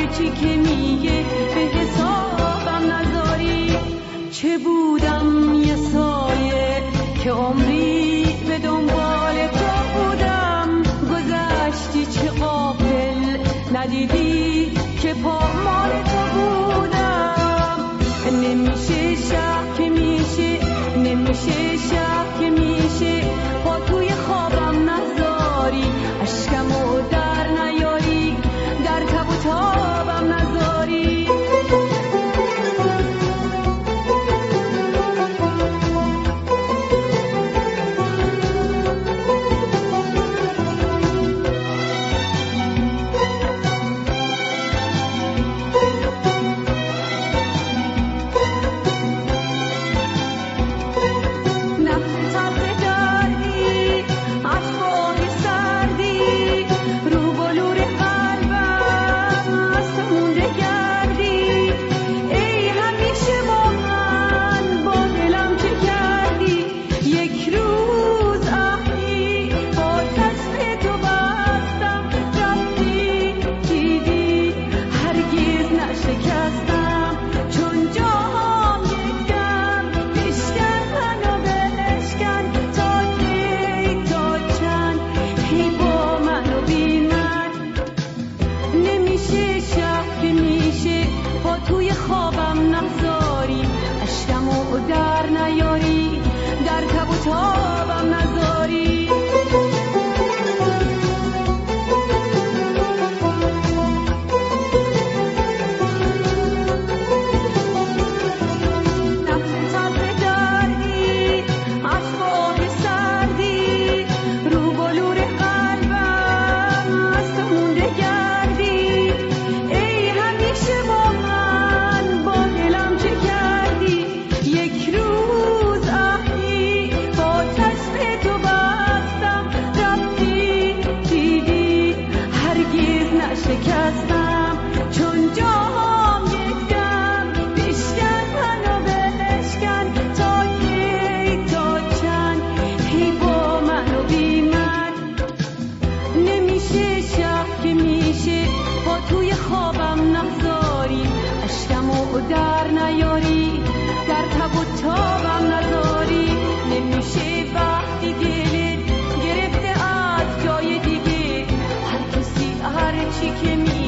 هرچی که میگه به حسابم نذاری. چه بودم یه سایه که عمری به دنبال تو بودم، گذشتی چه غافل ندیدی که پامال تو بودم. نمیشه شب که میشه، نمیشه شب که میشه با توی خوابم نذاری، اشکمو در نیاری، در تب و تابم نذاری. هرچی که